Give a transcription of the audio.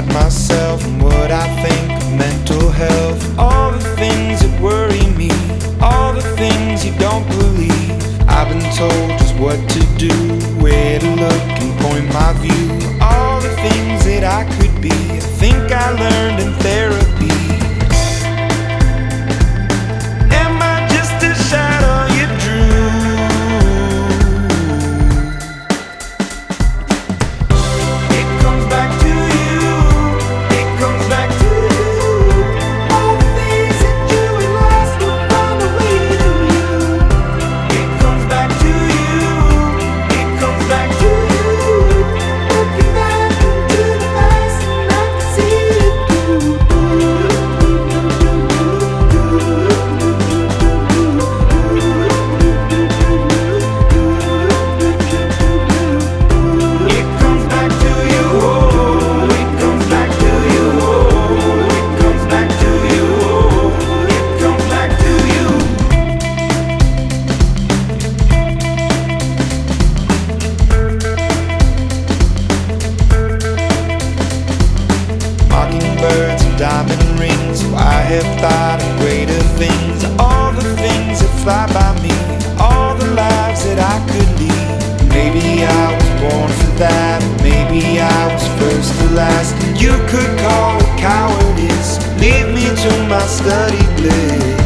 about myself and what I think of mental health. All the things that worry me, all the things you don't believe. I've been told just what to do, where to look and point my view. All the things that I could be, I think I learned in therapy. Am I just a shadow you drew? It comes back to you, it comes back to you. All the things that you had lost will find a way to you. It comes back to you, it comes back to you. Looking back into the past and I can see it through. It comes back to you, oh, it comes back to you, oh, it comes back to you, oh, it comes back to you. Mockingbirds and diamond rings, so I have thought of greater things. All the things that fly by me, all the lives that I could lead. Maybe I was born for that, maybe I was first to last. You could call it cowardice, leave me to my study bliss.